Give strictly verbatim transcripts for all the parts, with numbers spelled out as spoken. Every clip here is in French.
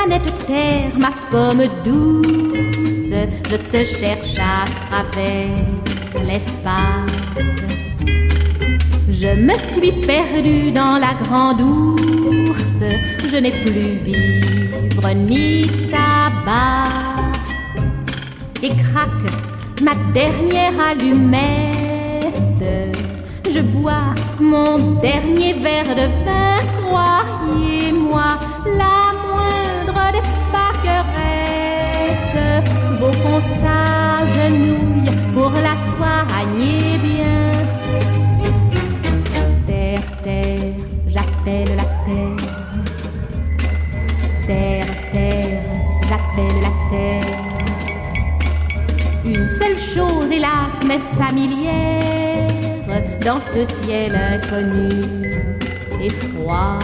planète Terre, ma pomme douce, je te cherche à travers l'espace. Je me suis perdue dans la grande ourse, je n'ai plus vivre ni tabac. Et craque ma dernière allumette, je bois mon dernier verre de vin. Croyez-moi, la moindre des pâquerettes vaut qu'on s'agenouille pour la soigner bien. Terre, terre, j'appelle la terre. Terre, terre, j'appelle la terre. Une seule chose, hélas, m'est familière dans ce ciel inconnu et froid.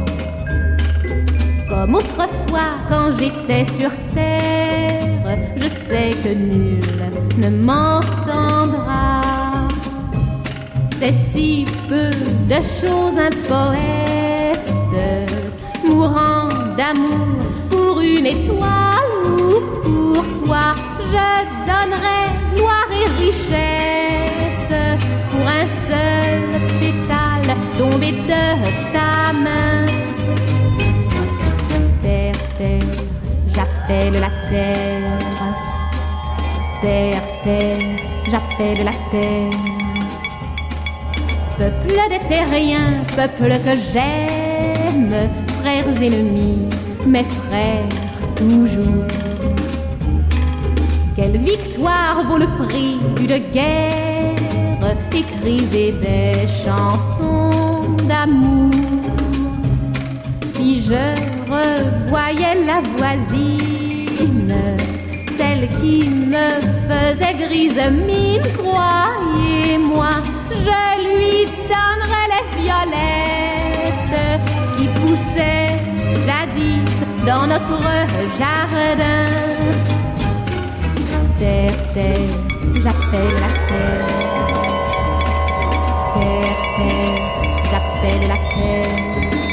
Comme autrefois quand j'étais sur terre, je sais que nul ne m'entendra. C'est si peu de choses un poète, mourant d'amour pour une étoile ou pour toi. Je donnerais gloire et richesse pour un seul pétale tombé de ta main. Terre, terre, j'appelle la terre. Terre, terre, j'appelle la terre. Peuple des terriens, peuple que j'aime, frères ennemis, mes frères toujours. Quelle victoire vaut le prix d'une guerre? Écrivez des chansons d'amour. Si je revoyais la voisine, celle qui me faisait grise mine, croyez-moi, je lui donnerais les violettes qui poussaient jadis dans notre jardin. Terre, terre, j'appelle la terre. Terre, terre, j'appelle la terre.